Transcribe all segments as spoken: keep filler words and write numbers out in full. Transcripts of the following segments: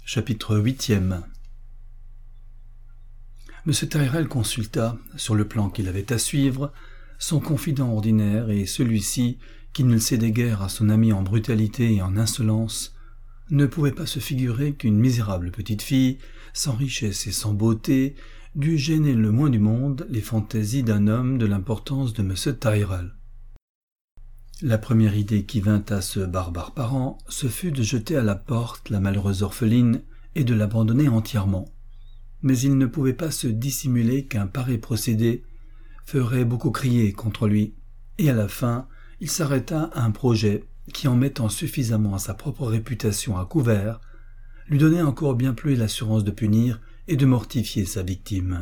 Chapitre huitième. Monsieur Tyrrell consulta, sur le plan qu'il avait à suivre, son confident ordinaire, et celui-ci, qui ne le cédait guère à son ami en brutalité et en insolence, ne pouvait pas se figurer qu'une misérable petite fille, sans richesse et sans beauté, dût gêner le moins du monde les fantaisies d'un homme de l'importance de Monsieur Tyrrell. La première idée qui vint à ce barbare parent, ce fut de jeter à la porte la malheureuse orpheline et de l'abandonner entièrement. Mais il ne pouvait pas se dissimuler qu'un pareil procédé ferait beaucoup crier contre lui, et à la fin, il s'arrêta à un projet qui, en mettant suffisamment à sa propre réputation à couvert, lui donnait encore bien plus l'assurance de punir et de mortifier sa victime.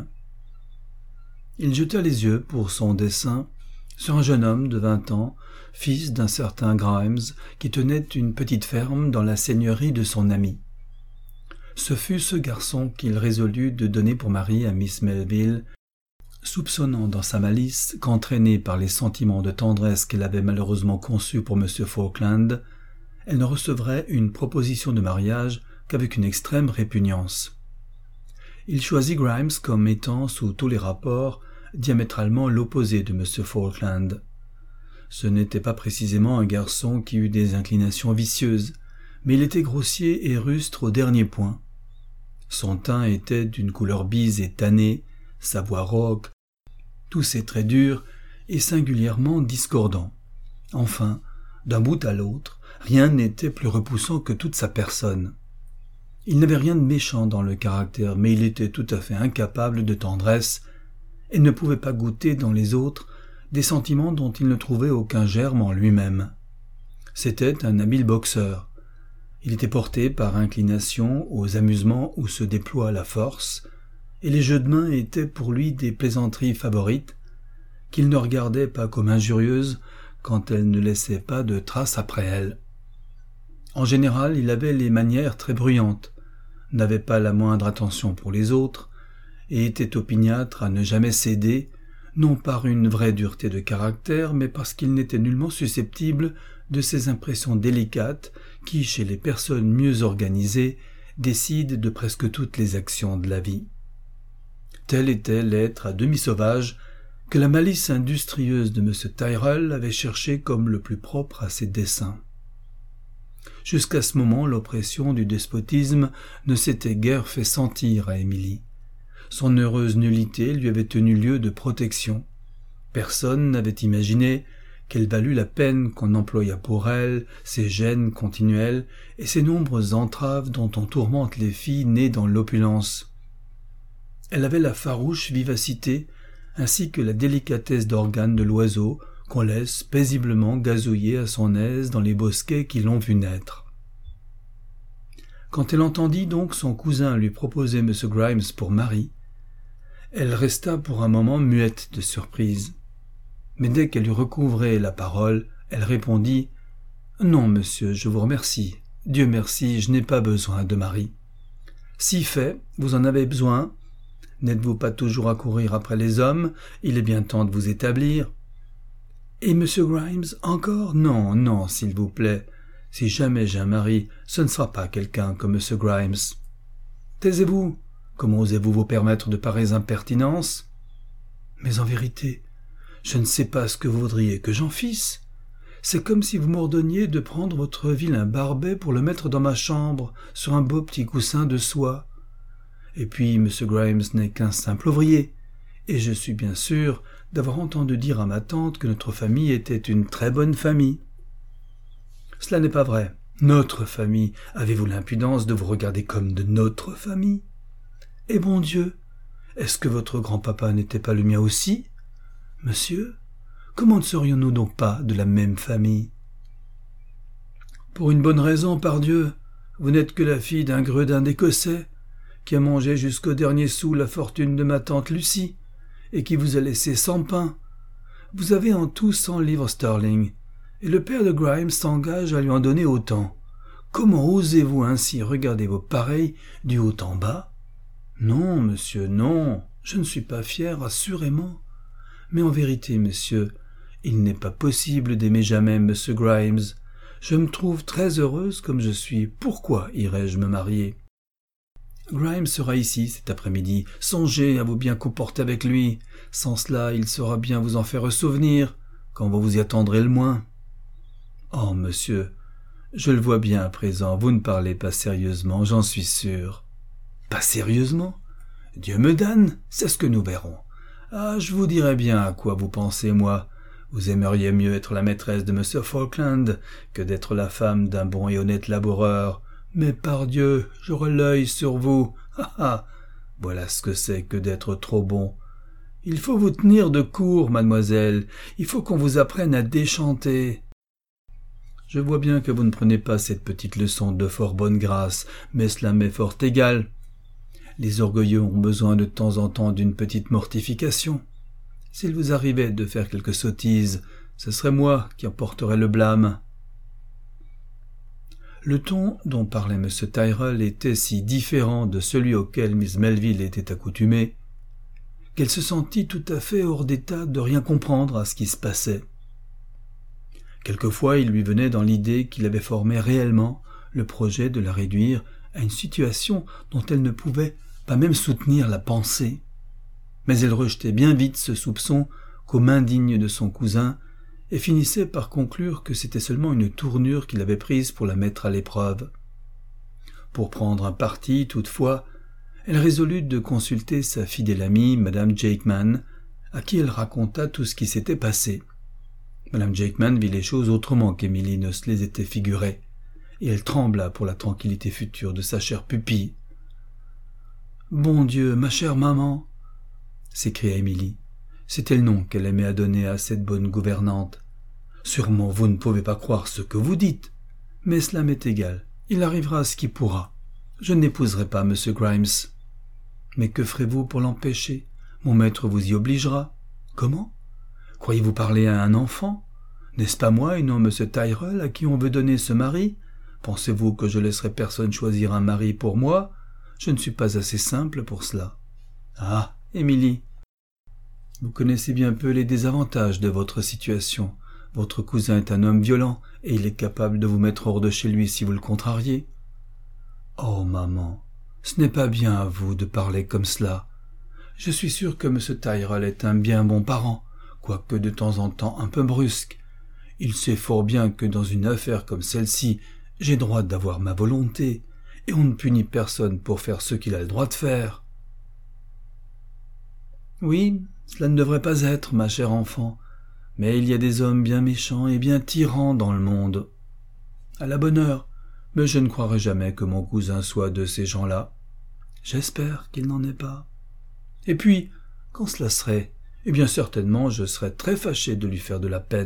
Il jeta les yeux, pour son dessein, sur un jeune homme de vingt ans, fils d'un certain Grimes, qui tenait une petite ferme dans la seigneurie de son ami. Ce fut ce garçon qu'il résolut de donner pour mari à Miss Melville, soupçonnant dans sa malice qu'entraînée par les sentiments de tendresse qu'elle avait malheureusement conçus pour M. Falkland, elle ne recevrait une proposition de mariage qu'avec une extrême répugnance. Il choisit Grimes comme étant, sous tous les rapports, diamétralement l'opposé de M. Falkland. Ce n'était pas précisément un garçon qui eût des inclinations vicieuses, mais il était grossier et rustre au dernier point. Son teint était d'une couleur bise et tannée, sa voix rauque, tous ses traits durs et singulièrement discordants. Enfin, d'un bout à l'autre, rien n'était plus repoussant que toute sa personne. Il n'avait rien de méchant dans le caractère, mais il était tout à fait incapable de tendresse et ne pouvait pas goûter dans les autres des sentiments dont il ne trouvait aucun germe en lui-même. C'était un habile boxeur. Il était porté par inclination aux amusements où se déploie la force, et les jeux de main étaient pour lui des plaisanteries favorites, qu'il ne regardait pas comme injurieuses quand elles ne laissaient pas de traces après elles. En général, il avait les manières très bruyantes, n'avait pas la moindre attention pour les autres, et était opiniâtre à ne jamais céder, non par une vraie dureté de caractère, mais parce qu'il n'était nullement susceptible de ces impressions délicates qui, chez les personnes mieux organisées, décident de presque toutes les actions de la vie. Tel était l'être à demi sauvage que la malice industrieuse de M. Tyrrell avait cherché comme le plus propre à ses desseins. Jusqu'à ce moment, l'oppression du despotisme ne s'était guère fait sentir à Émilie. Son heureuse nullité lui avait tenu lieu de protection. Personne n'avait imaginé qu'elle valût la peine qu'on employât pour elle, ses gênes continuelles et ces nombreuses entraves dont on tourmente les filles nées dans l'opulence. Elle avait la farouche vivacité ainsi que la délicatesse d'organes de l'oiseau qu'on laisse paisiblement gazouiller à son aise dans les bosquets qui l'ont vu naître. Quand elle entendit donc son cousin lui proposer M. Grimes pour mari, elle resta pour un moment muette de surprise. Mais dès qu'elle eut recouvré la parole, elle répondit « Non, monsieur, je vous remercie. Dieu merci, je n'ai pas besoin de mari. Si fait, vous en avez besoin. N'êtes-vous pas toujours à courir après les hommes? Il est bien temps de vous établir. » Et monsieur Grimes, encore? Non, non, s'il vous plaît. Si jamais j'ai un mari, ce ne sera pas quelqu'un comme monsieur Grimes. Taisez-vous. Comment osez-vous vous permettre de pareilles impertinences? Mais en vérité, je ne sais pas ce que vous voudriez que j'en fisse. C'est comme si vous m'ordonniez de prendre votre vilain Barbet pour le mettre dans ma chambre, sur un beau petit coussin de soie. Et puis, M. Grimes n'est qu'un simple ouvrier, et je suis bien sûr d'avoir entendu dire à ma tante que notre famille était une très bonne famille. Cela n'est pas vrai. Notre famille. Avez-vous l'impudence de vous regarder comme de notre famille? Eh bon Dieu, est-ce que votre grand-papa n'était pas le mien aussi? Monsieur, comment ne serions-nous donc pas de la même famille? Pour une bonne raison, pardieu, vous n'êtes que la fille d'un gredin d'Écossais, qui a mangé jusqu'au dernier sou la fortune de ma tante Lucie, et qui vous a laissé sans pain. Vous avez en tout cent livres sterling, et le père de Grimes s'engage à lui en donner autant. Comment osez-vous ainsi regarder vos pareils du haut en bas? Non, monsieur, non, je ne suis pas fier, assurément. Mais en vérité, monsieur, il n'est pas possible d'aimer jamais M. Grimes. Je me trouve très heureuse comme je suis. Pourquoi irais-je me marier? Grimes sera ici cet après-midi. Songez à vous bien comporter avec lui. Sans cela, il saura bien vous en faire souvenir, quand vous vous y attendrez le moins. Oh, monsieur, je le vois bien à présent, vous ne parlez pas sérieusement, j'en suis sûr. Pas sérieusement? Dieu me damne, c'est ce que nous verrons. Ah, je vous dirai bien à quoi vous pensez, moi. Vous aimeriez mieux être la maîtresse de monsieur Falkland que d'être la femme d'un bon et honnête laboureur. Mais pardieu, j'aurai l'œil sur vous. Ha ha! Voilà ce que c'est que d'être trop bon. Il faut vous tenir de court, mademoiselle. Il faut qu'on vous apprenne à déchanter. Je vois bien que vous ne prenez pas cette petite leçon de fort bonne grâce, mais cela m'est fort égal. Les orgueilleux ont besoin de temps en temps d'une petite mortification. S'il vous arrivait de faire quelque sottise, ce serait moi qui en porterais le blâme. Le ton dont parlait M. Tyrrell était si différent de celui auquel Miss Melville était accoutumée, qu'elle se sentit tout à fait hors d'état de rien comprendre à ce qui se passait. Quelquefois il lui venait dans l'idée qu'il avait formé réellement le projet de la réduire à une situation dont elle ne pouvait pas même soutenir la pensée. Mais elle rejetait bien vite ce soupçon comme indigne de son cousin et finissait par conclure que c'était seulement une tournure qu'il avait prise pour la mettre à l'épreuve. Pour prendre un parti, toutefois, elle résolut de consulter sa fidèle amie, Madame Jakeman, à qui elle raconta tout ce qui s'était passé. Madame Jakeman vit les choses autrement qu'Émilie ne se les était figurées, et elle trembla pour la tranquillité future de sa chère pupille. « Bon Dieu, ma chère maman !» s'écria Émilie. C'était le nom qu'elle aimait à donner à cette bonne gouvernante. « Sûrement vous ne pouvez pas croire ce que vous dites, mais cela m'est égal. Il arrivera ce qui pourra. Je n'épouserai pas M. Grimes. » « Mais que ferez-vous pour l'empêcher? Mon maître vous y obligera. »« Comment? Croyez-vous parler à un enfant? N'est-ce pas moi et non M. Tyrrell à qui on veut donner ce mari? Pensez-vous que je laisserai personne choisir un mari pour moi? Je ne suis pas assez simple pour cela. »« Ah, Émilie, vous connaissez bien peu les désavantages de votre situation. Votre cousin est un homme violent et il est capable de vous mettre hors de chez lui si vous le contrariez. »« Oh, maman, ce n'est pas bien à vous de parler comme cela. Je suis sûr que M. Tyrrell est un bien bon parent, quoique de temps en temps un peu brusque. Il sait fort bien que dans une affaire comme celle-ci, j'ai droit d'avoir ma volonté, et on ne punit personne pour faire ce qu'il a le droit de faire. »« Oui, cela ne devrait pas être, ma chère enfant, mais il y a des hommes bien méchants et bien tyrans dans le monde. À la bonne heure, mais je ne croirai jamais que mon cousin soit de ces gens-là. J'espère qu'il n'en est pas. Et puis, quand cela serait, eh bien certainement je serais très fâché de lui faire de la peine. »«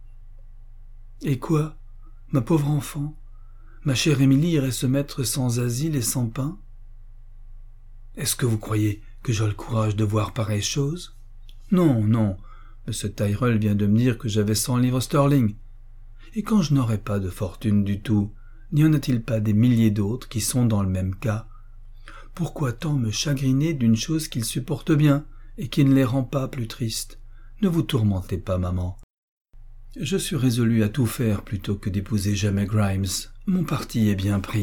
Et quoi, ma pauvre enfant, ma chère Émilie irait se mettre sans asile et sans pain? Est-ce que vous croyez que j'ai le courage de voir pareille chose? Non, non, M. Tyrrell vient de me dire que j'avais cent livres sterling. Et quand je n'aurai pas de fortune du tout, n'y en a-t-il pas des milliers d'autres qui sont dans le même cas? Pourquoi tant me chagriner d'une chose qu'ils supportent bien et qui ne les rend pas plus tristes? Ne vous tourmentez pas, maman. Je suis résolu à tout faire plutôt que d'épouser jamais Grimes. Mon parti est bien pris. »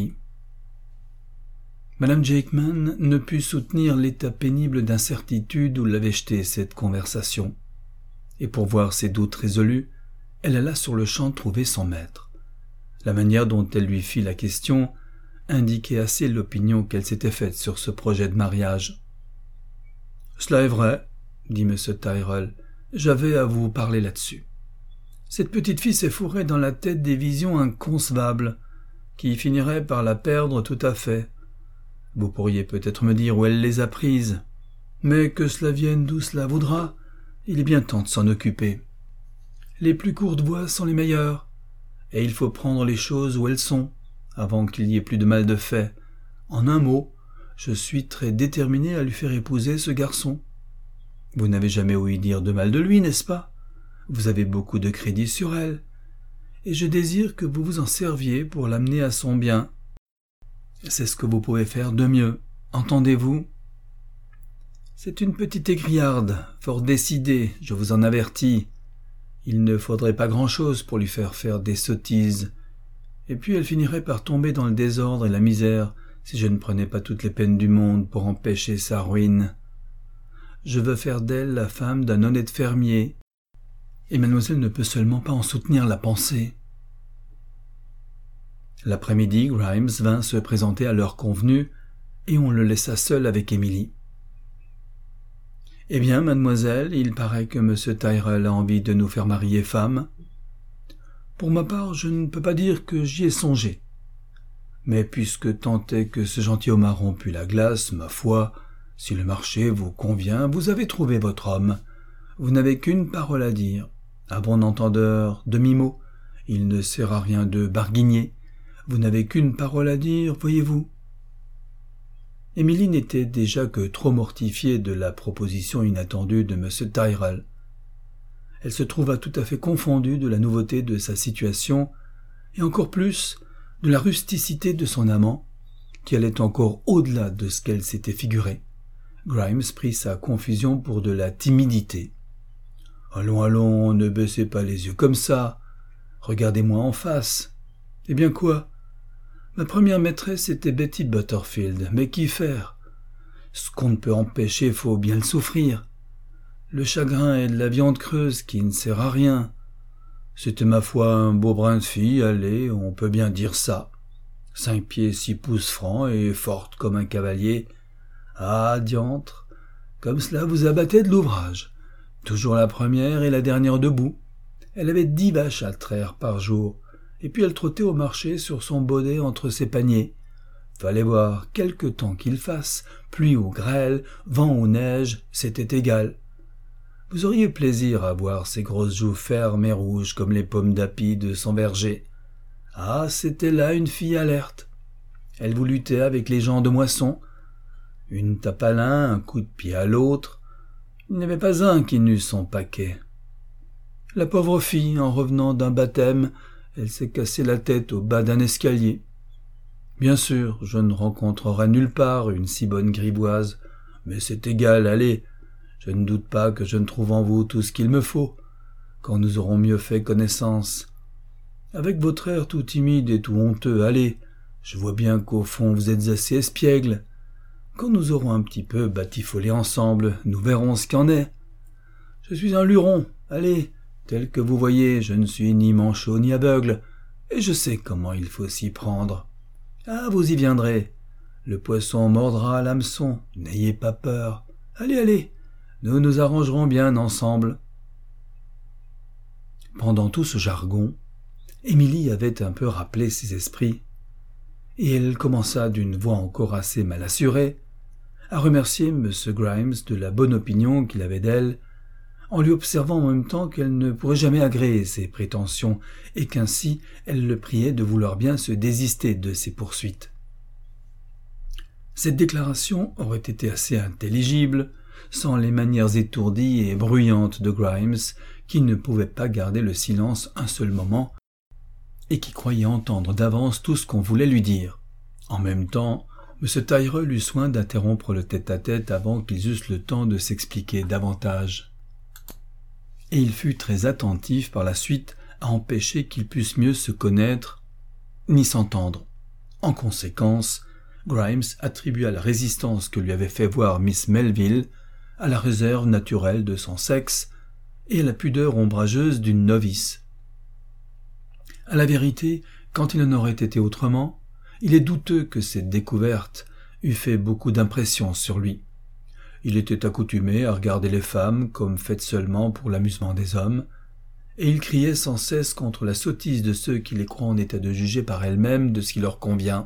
Madame Jakeman ne put soutenir l'état pénible d'incertitude où l'avait jeté cette conversation. Et pour voir ses doutes résolus, elle alla sur le champ trouver son maître. La manière dont elle lui fit la question indiquait assez l'opinion qu'elle s'était faite sur ce projet de mariage. « Cela est vrai, » dit M. Tyrrell, « j'avais à vous parler là-dessus. Cette petite fille s'est fourrée dans la tête des visions inconcevables, qui finiraient par la perdre tout à fait. Vous pourriez peut-être me dire où elle les a prises, mais que cela vienne d'où cela voudra, il est bien temps de s'en occuper. Les plus courtes voies sont les meilleures, et il faut prendre les choses où elles sont, avant qu'il y ait plus de mal de fait. En un mot, je suis très déterminé à lui faire épouser ce garçon. Vous n'avez jamais ouï dire de mal de lui, n'est-ce pas? Vous avez beaucoup de crédit sur elle, et je désire que vous vous en serviez pour l'amener à son bien. C'est ce que vous pouvez faire de mieux, entendez-vous? C'est une petite égrillarde, fort décidée, je vous en avertis. Il ne faudrait pas grand-chose pour lui faire faire des sottises. Et puis elle finirait par tomber dans le désordre et la misère si je ne prenais pas toutes les peines du monde pour empêcher sa ruine. Je veux faire d'elle la femme d'un honnête fermier, et mademoiselle ne peut seulement pas en soutenir la pensée. » L'après-midi, Grimes vint se présenter à l'heure convenue, et on le laissa seul avec Émilie. « Eh bien, mademoiselle, il paraît que M. Tyrrell a envie de nous faire marier femme. Pour ma part, je ne peux pas dire que j'y ai songé. Mais puisque tant est que ce gentilhomme a rompu la glace, ma foi, si le marché vous convient, vous avez trouvé votre homme. Vous n'avez qu'une parole à dire. À bon entendeur, demi-mot. Il ne sert à rien de barguigner. Vous n'avez qu'une parole à dire, voyez-vous. » Émilie n'était déjà que trop mortifiée de la proposition inattendue de M. Tyrrell. Elle se trouva tout à fait confondue de la nouveauté de sa situation, et encore plus de la rusticité de son amant, qui allait encore au-delà de ce qu'elle s'était figuré. Grimes prit sa confusion pour de la timidité. « Allons, allons, ne baissez pas les yeux comme ça. Regardez-moi en face. Eh bien quoi ? Ma première maîtresse était Betty Butterfield, mais qu'y faire ? Ce qu'on ne peut empêcher, faut bien le souffrir. Le chagrin est de la viande creuse qui ne sert à rien. C'était ma foi un beau brin de fille, allez, on peut bien dire ça. Cinq pieds six pouces francs et forte comme un cavalier. Ah, diantre, comme cela vous abattez de l'ouvrage. Toujours la première et la dernière debout. Elle avait dix vaches à traire par jour. Et puis elle trottait au marché sur son bonnet entre ses paniers. Fallait voir quelque temps qu'il fasse, pluie ou grêle, vent ou neige, c'était égal. Vous auriez plaisir à voir ses grosses joues fermes et rouges comme les pommes d'api de son verger. Ah, c'était là une fille alerte. Elle vous luttait avec les gens de moisson. Une tape à l'un, un coup de pied à l'autre. Il n'y avait pas un qui n'eût son paquet. La pauvre fille, en revenant d'un baptême, elle s'est cassé la tête au bas d'un escalier. Bien sûr, je ne rencontrerai nulle part une si bonne grivoise, mais c'est égal, allez, je ne doute pas que je ne trouve en vous tout ce qu'il me faut, quand nous aurons mieux fait connaissance. Avec votre air tout timide et tout honteux, allez, je vois bien qu'au fond vous êtes assez espiègle. Quand nous aurons un petit peu batifolé ensemble, nous verrons ce qu'il en est. Je suis un luron, allez, tel que vous voyez, je ne suis ni manchot ni aveugle, et je sais comment il faut s'y prendre. Ah, vous y viendrez. Le poisson mordra l'hameçon, n'ayez pas peur. Allez, allez, nous nous arrangerons bien ensemble. » Pendant tout ce jargon, Émilie avait un peu rappelé ses esprits, et elle commença d'une voix encore assez mal assurée à remercier M. Grimes de la bonne opinion qu'il avait d'elle, en lui observant en même temps qu'elle ne pourrait jamais agréer ses prétentions et qu'ainsi elle le priait de vouloir bien se désister de ses poursuites. Cette déclaration aurait été assez intelligible sans les manières étourdies et bruyantes de Grimes, qui ne pouvait pas garder le silence un seul moment et qui croyait entendre d'avance tout ce qu'on voulait lui dire. En même temps, M. Tyrrell eut soin d'interrompre le tête-à-tête avant qu'ils eussent le temps de s'expliquer davantage. Et il fut très attentif par la suite à empêcher qu'ils pussent mieux se connaître ni s'entendre. En conséquence, Grimes attribua la résistance que lui avait fait voir Miss Melville à la réserve naturelle de son sexe et à la pudeur ombrageuse d'une novice. À la vérité, quand il en aurait été autrement, il est douteux que cette découverte eût fait beaucoup d'impression sur lui. Il était accoutumé à regarder les femmes comme faites seulement pour l'amusement des hommes, et il criait sans cesse contre la sottise de ceux qui les croient en état de juger par elles-mêmes de ce qui leur convient.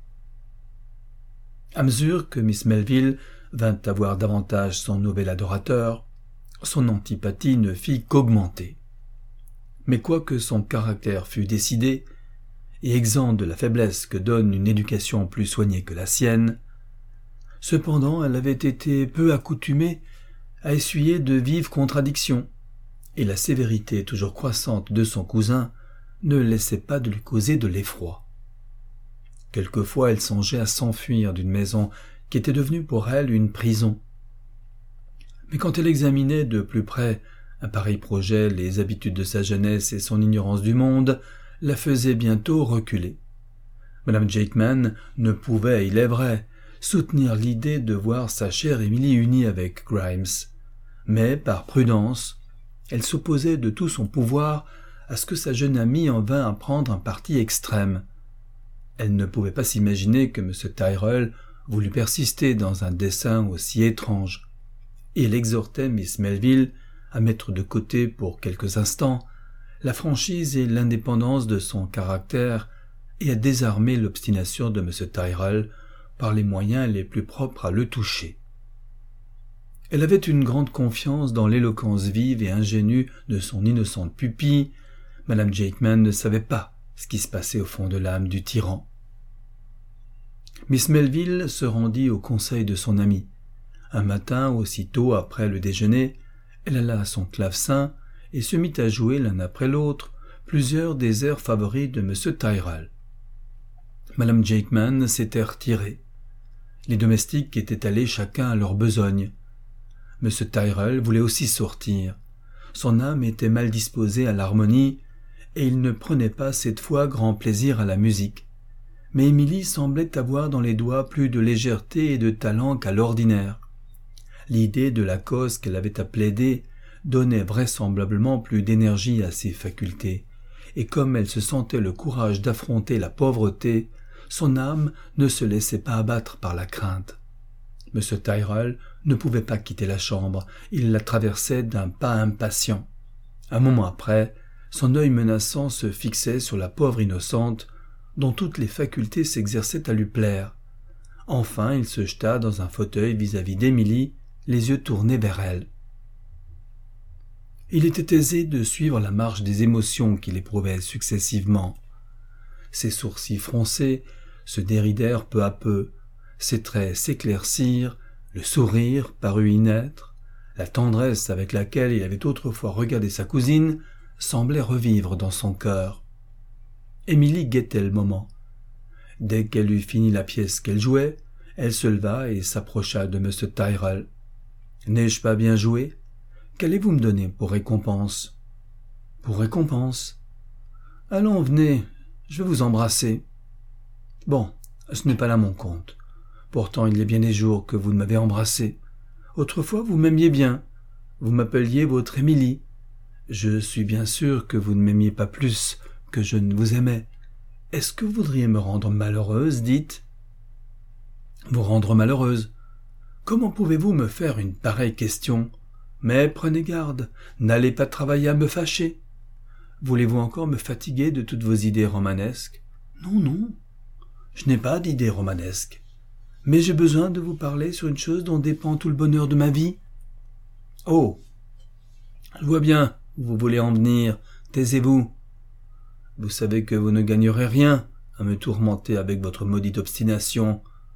À mesure que Miss Melville vint avoir davantage son nouvel adorateur, son antipathie ne fit qu'augmenter. Mais quoique son caractère fût décidé, et exempt de la faiblesse que donne une éducation plus soignée que la sienne, cependant elle avait été peu accoutumée à essuyer de vives contradictions, et la sévérité toujours croissante de son cousin ne laissait pas de lui causer de l'effroi. Quelquefois elle songeait à s'enfuir d'une maison qui était devenue pour elle une prison. Mais quand elle examinait de plus près un pareil projet, les habitudes de sa jeunesse et son ignorance du monde la faisaient bientôt reculer. Madame Jakeman ne pouvait, il est vrai, soutenir l'idée de voir sa chère Émilie unie avec Grimes, mais par prudence, elle s'opposait de tout son pouvoir à ce que sa jeune amie en vînt à prendre un parti extrême. Elle ne pouvait pas s'imaginer que M. Tyrrell voulût persister dans un dessein aussi étrange, et elle exhortait Miss Melville à mettre de côté pour quelques instants la franchise et l'indépendance de son caractère et à désarmer l'obstination de M. Tyrrell par les moyens les plus propres à le toucher. Elle avait une grande confiance dans l'éloquence vive et ingénue de son innocente pupille. Madame Jakeman ne savait pas ce qui se passait au fond de l'âme du tyran. Miss Melville se rendit au conseil de son amie. Un matin, aussitôt après le déjeuner, elle alla à son clavecin et se mit à jouer l'un après l'autre plusieurs des airs favoris de M. Tyrrell. Madame Jakeman s'était retirée. Les domestiques étaient allés chacun à leur besogne. M. Tyrrell voulait aussi sortir. Son âme était mal disposée à l'harmonie, et il ne prenait pas cette fois grand plaisir à la musique. Mais Émilie semblait avoir dans les doigts plus de légèreté et de talent qu'à l'ordinaire. L'idée de la cause qu'elle avait à plaider donnait vraisemblablement plus d'énergie à ses facultés, et comme elle se sentait le courage d'affronter la pauvreté, son âme ne se laissait pas abattre par la crainte. M. Tyrrell ne pouvait pas quitter la chambre, il la traversait d'un pas impatient. Un moment après, son œil menaçant se fixait sur la pauvre innocente, dont toutes les facultés s'exerçaient à lui plaire. Enfin, il se jeta dans un fauteuil vis-à-vis d'Émilie, les yeux tournés vers elle. Il était aisé de suivre la marche des émotions qu'il éprouvait successivement. Ses sourcils froncés se déridèrent peu à peu, ses traits s'éclaircirent, le sourire parut y naître, la tendresse avec laquelle il avait autrefois regardé sa cousine semblait revivre dans son cœur. Émilie guettait le moment. Dès qu'elle eut fini la pièce qu'elle jouait, elle se leva et s'approcha de M. Tyrrell. « N'ai-je pas bien joué ? Qu'allez-vous me donner pour récompense ?»« Pour récompense ? Allons, venez, je vais vous embrasser. »« Bon, ce n'est pas là mon compte. Pourtant, il y a bien des jours que vous ne m'avez embrassé. Autrefois, vous m'aimiez bien. Vous m'appeliez votre Émilie. Je suis bien sûr que vous ne m'aimiez pas plus que je ne vous aimais. Est-ce que vous voudriez me rendre malheureuse, dites ? Vous rendre malheureuse ? Comment pouvez-vous me faire une pareille question ? Mais prenez garde, n'allez pas travailler à me fâcher. Voulez-vous encore me fatiguer de toutes vos idées romanesques ? Non, non, je n'ai pas d'idées romanesques. Mais j'ai besoin de vous parler sur une chose dont dépend tout le bonheur de ma vie. Oh, je vois bien où vous voulez en venir, taisez-vous. Vous savez que vous ne gagnerez rien à me tourmenter avec votre maudite obstination.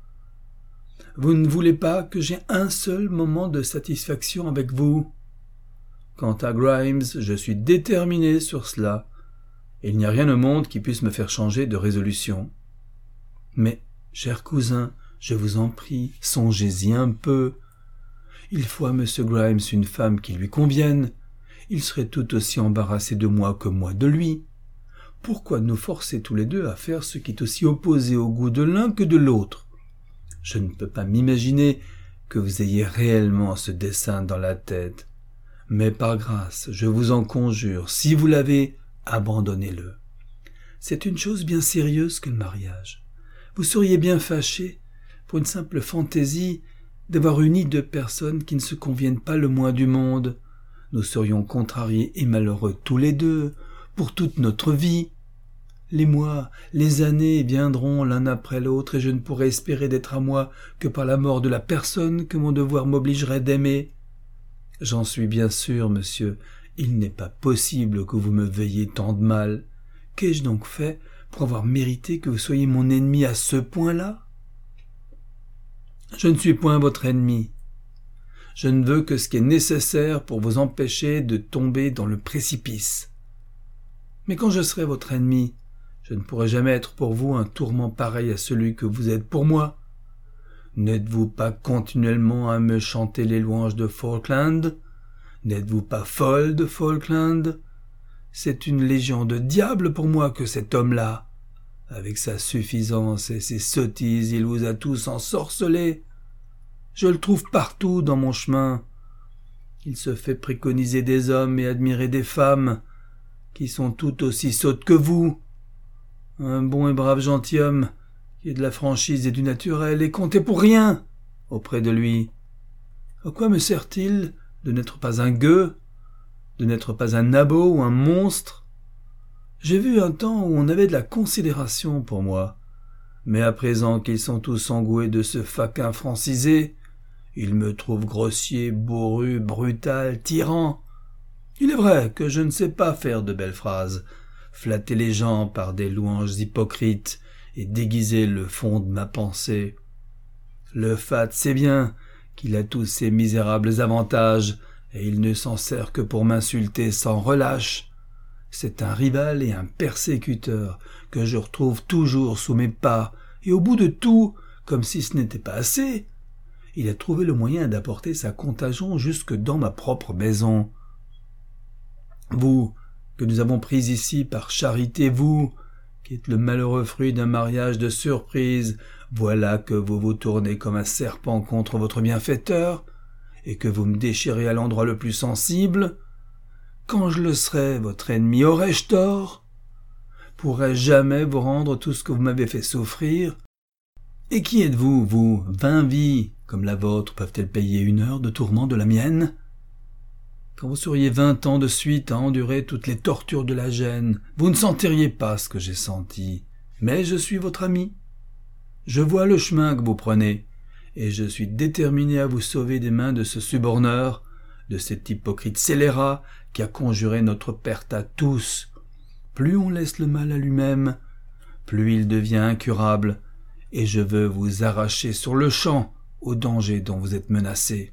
Vous ne voulez pas que j'aie un seul moment de satisfaction avec vous. Quant à Grimes, je suis déterminé sur cela. Il n'y a rien au monde qui puisse me faire changer de résolution. Mais, cher cousin, je vous en prie, songez-y un peu. Il faut à M. Grimes une femme qui lui convienne. Il serait tout aussi embarrassé de moi que moi de lui. Pourquoi nous forcer tous les deux à faire ce qui est aussi opposé au goût de l'un que de l'autre ? Je ne peux pas m'imaginer que vous ayez réellement ce dessein dans la tête. Mais par grâce, je vous en conjure, si vous l'avez, abandonnez-le. C'est une chose bien sérieuse que le mariage. Vous seriez bien fâché, pour une simple fantaisie, d'avoir uni deux personnes qui ne se conviennent pas le moins du monde. Nous serions contrariés et malheureux tous les deux, pour toute notre vie. Les mois, les années viendront l'un après l'autre et je ne pourrai espérer d'être à moi que par la mort de la personne que mon devoir m'obligerait d'aimer. J'en suis bien sûr, monsieur, il n'est pas possible que vous me veuilliez tant de mal. Qu'ai-je donc fait pour avoir mérité que vous soyez mon ennemi à ce point-là ? Je ne suis point votre ennemi. Je ne veux que ce qui est nécessaire pour vous empêcher de tomber dans le précipice. Mais quand je serai votre ennemi, je ne pourrai jamais être pour vous un tourment pareil à celui que vous êtes pour moi. N'êtes-vous pas continuellement à me chanter les louanges de Falkland ? N'êtes-vous pas folle de Falkland ? C'est une légion de diables pour moi que cet homme-là. Avec sa suffisance et ses sottises, il vous a tous ensorcelés. Je le trouve partout dans mon chemin. Il se fait préconiser des hommes et admirer des femmes, qui sont toutes aussi sottes que vous. Un bon et brave gentilhomme, qui est de la franchise et du naturel, est compté pour rien auprès de lui. À quoi me sert-il de n'être pas un gueux, de n'être pas un nabot ou un monstre? J'ai vu un temps où on avait de la considération pour moi, mais à présent qu'ils sont tous engoués de ce faquin francisé, ils me trouvent grossier, bourru, brutal, tyran. Il est vrai que je ne sais pas faire de belles phrases, flatter les gens par des louanges hypocrites et déguiser le fond de ma pensée. Le fat sait bien qu'il a tous ces misérables avantages, et il ne s'en sert que pour m'insulter sans relâche. C'est un rival et un persécuteur que je retrouve toujours sous mes pas, et au bout de tout, comme si ce n'était pas assez, il a trouvé le moyen d'apporter sa contagion jusque dans ma propre maison. Vous, que nous avons pris ici par charité, vous, qui êtes le malheureux fruit d'un mariage de surprise, voilà que vous vous tournez comme un serpent contre votre bienfaiteur, et que vous me déchirez à l'endroit le plus sensible. Quand je le serai, votre ennemi, aurais-je tort? Pourrais-je jamais vous rendre tout ce que vous m'avez fait souffrir? Et qui êtes-vous, vous? Vingt vies, comme la vôtre, peuvent-elles payer une heure de tourment de la mienne? Quand vous seriez vingt ans de suite à endurer toutes les tortures de la gêne, vous ne sentiriez pas ce que j'ai senti. Mais je suis votre ami. Je vois le chemin que vous prenez, et je suis déterminé à vous sauver des mains de ce suborneur, de cet hypocrite scélérat qui a conjuré notre perte à tous. Plus on laisse le mal à lui-même, plus il devient incurable, et je veux vous arracher sur le champ au danger dont vous êtes menacé.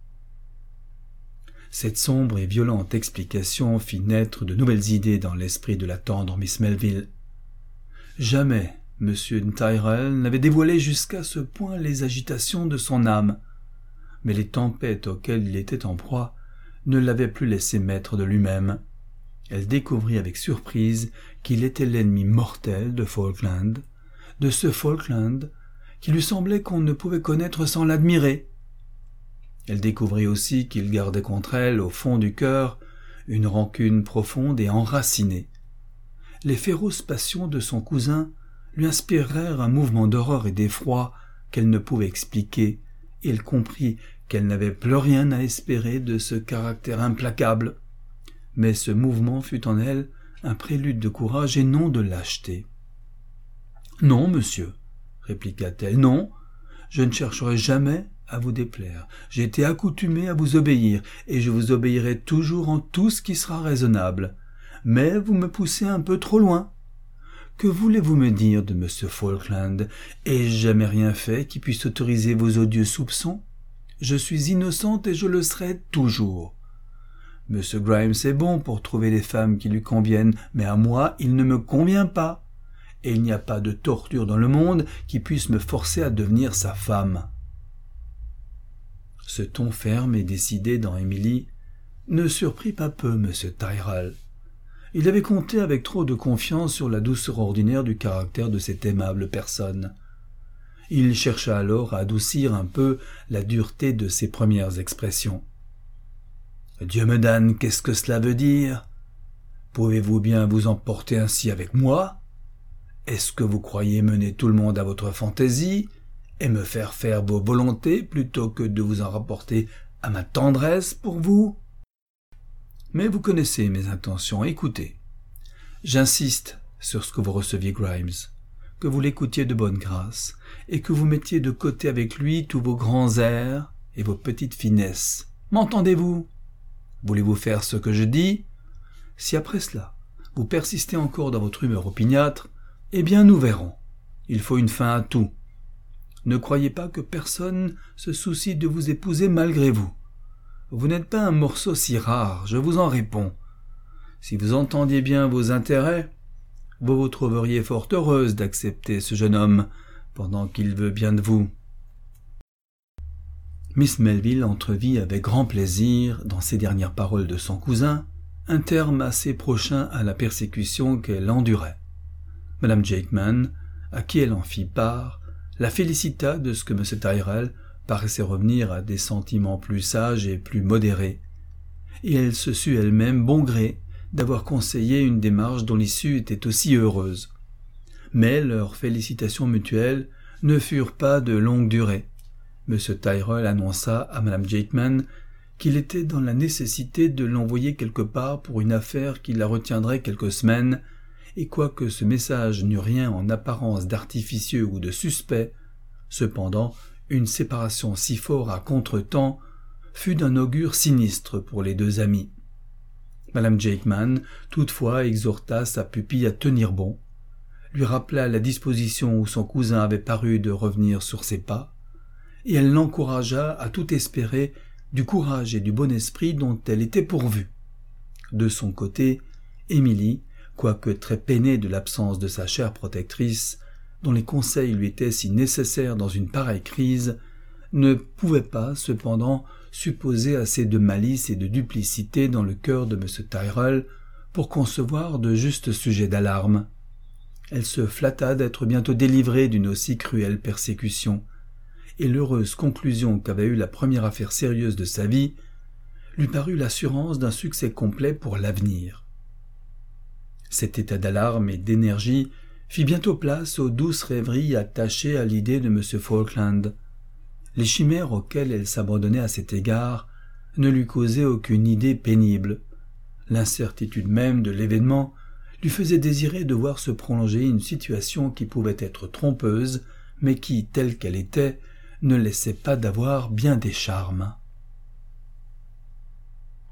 Cette sombre et violente explication fit naître de nouvelles idées dans l'esprit de la tendre Miss Melville. Jamais M. Tyrrell n'avait dévoilé jusqu'à ce point les agitations de son âme, mais les tempêtes auxquelles il était en proie ne l'avaient plus laissé maître de lui-même. Elle découvrit avec surprise qu'il était l'ennemi mortel de Falkland, de ce Falkland qui lui semblait qu'on ne pouvait connaître sans l'admirer. Elle découvrit aussi qu'il gardait contre elle, au fond du cœur, une rancune profonde et enracinée. Les féroces passions de son cousin lui inspirèrent un mouvement d'horreur et d'effroi qu'elle ne pouvait expliquer, et elle comprit qu'elle n'avait plus rien à espérer de ce caractère implacable. Mais ce mouvement fut en elle un prélude de courage et non de lâcheté. « Non, monsieur, » répliqua-t-elle, « non, je ne chercherai jamais à vous déplaire. J'ai été accoutumée à vous obéir, et je vous obéirai toujours en tout ce qui sera raisonnable. Mais vous me poussez un peu trop loin. Que voulez-vous me dire de M. Falkland? Ai-je jamais rien fait qui puisse autoriser vos odieux soupçons? Je suis innocente et je le serai toujours. M. Grimes est bon pour trouver les femmes qui lui conviennent, mais à moi il ne me convient pas, et il n'y a pas de torture dans le monde qui puisse me forcer à devenir sa femme. » Ce ton ferme et décidé dans Emily ne surprit pas peu M. Tyrrell. Il avait compté avec trop de confiance sur la douceur ordinaire du caractère de cette aimable personne. Il chercha alors à adoucir un peu la dureté de ses premières expressions. « Dieu me damne, qu'est-ce que cela veut dire? Pouvez-vous bien vous emporter ainsi avec moi? Est-ce que vous croyez mener tout le monde à votre fantaisie et me faire faire vos volontés plutôt que de vous en rapporter à ma tendresse pour vous? Mais vous connaissez mes intentions, écoutez. J'insiste sur ce que vous receviez Grimes, que vous l'écoutiez de bonne grâce, et que vous mettiez de côté avec lui tous vos grands airs et vos petites finesses. M'entendez-vous? Voulez-vous faire ce que je dis? Si après cela, vous persistez encore dans votre humeur opiniâtre, eh bien nous verrons. Il faut une fin à tout. Ne croyez pas que personne se soucie de vous épouser malgré vous. Vous n'êtes pas un morceau si rare, je vous en réponds. Si vous entendiez bien vos intérêts, vous vous trouveriez fort heureuse d'accepter ce jeune homme, pendant qu'il veut bien de vous. » Miss Melville entrevit avec grand plaisir, dans ces dernières paroles de son cousin, un terme assez prochain à la persécution qu'elle endurait. Madame Jakeman, à qui elle en fit part, la félicita de ce que M. Tyrrell paraissait revenir à des sentiments plus sages et plus modérés, et elle se sut elle-même bon gré d'avoir conseillé une démarche dont l'issue était aussi heureuse. Mais leurs félicitations mutuelles ne furent pas de longue durée. M. Tyrrell annonça à Madame Jakeman qu'il était dans la nécessité de l'envoyer quelque part pour une affaire qui la retiendrait quelques semaines, et quoique ce message n'eût rien en apparence d'artificieux ou de suspect, cependant une séparation si fort à contretemps fut d'un augure sinistre pour les deux amis. Madame Jakeman toutefois exhorta sa pupille à tenir bon, lui rappela la disposition où son cousin avait paru de revenir sur ses pas, et elle l'encouragea à tout espérer du courage et du bon esprit dont elle était pourvue. De son côté, Émilie, quoique très peinée de l'absence de sa chère protectrice, dont les conseils lui étaient si nécessaires dans une pareille crise, ne pouvait pas, cependant, supposer assez de malice et de duplicité dans le cœur de M. Tyrrell pour concevoir de justes sujets d'alarme. Elle se flatta d'être bientôt délivrée d'une aussi cruelle persécution, et l'heureuse conclusion qu'avait eue la première affaire sérieuse de sa vie lui parut l'assurance d'un succès complet pour l'avenir. Cet état d'alarme et d'énergie fit bientôt place aux douces rêveries attachées à l'idée de M. Falkland. Les chimères auxquelles elle s'abandonnait à cet égard ne lui causaient aucune idée pénible. L'incertitude même de l'événement lui faisait désirer de voir se prolonger une situation qui pouvait être trompeuse, mais qui, telle qu'elle était, ne laissait pas d'avoir bien des charmes.